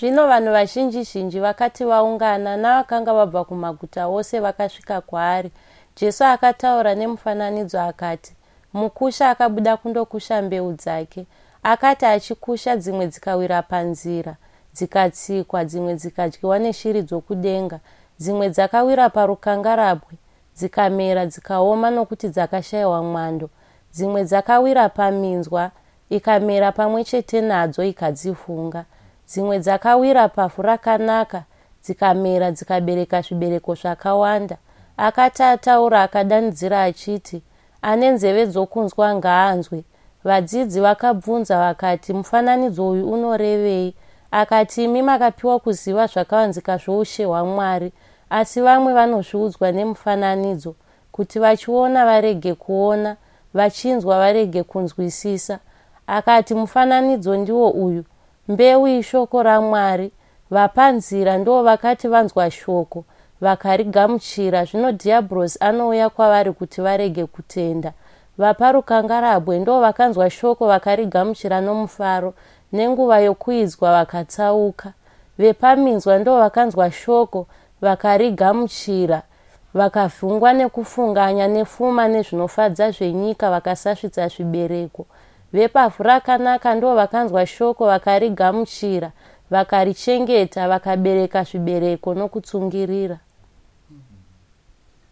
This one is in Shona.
Zvino vanhu vazhinji vakati vaungana navakanga vabva kumaguta wose vakasvika kwaari. Jesu akataura nemufananidzo akati, mukusha akabuda kundokusha mbeu dzake. Akati achikusha, dzimwe dzikawira panzira, dzikatsikwa, dzimwe dzikadyiwa neshiri dzokudenga, dzimwe dzakawira parukangarabwe, dzikamera dzikaoma nokuti dzakashayiwa mwando. Dzimwe dzakawira paminzwa, ikamera pamwe chete nadzo ikadzifunga. Dzimwe dzakawira pavhu rakanaka, dzikamera dzikabereka zvibereko zvakawanda. Akati ataura akadanidzira achiti, ane nzeve dzokunzwa ngaanzwe. Vadzidzi vakabvunza vakati, mufananidzo uyu unorevei? Akati, imi makapiwa kuziva zvakavanzika zvoushe hwaMwari, asi vamwe vanozviudzwa nemufananidzo, kuti vachiona varege kuona, vachinzwa varege kunzwisisa. Akati, mufananidzo ndiwo uyu: mbeu ishoko raMwari. Vapanzira ndo vakati vanzwa shoko vakarigamuchira, zvino dhiabhorosi anouya kwavari kuti varege kutenda. Vaparukangarabwe ndo vakanzwa shoko vakarigamuchira nomufaro, nenguva yokuidzwa vakatsauka. Vepaminzwa ndo vakanzwa shoko vakarigamuchira, vakavhungwa nekufunganya nepfuma nezvinofadza zvenyika, vakasasvitsa zvibereko. Vepavhu rakanaka ndo vakanzwa shoko vakarigamuchira, vakarichengeta, vakabereka zvibereko nokutsungirira.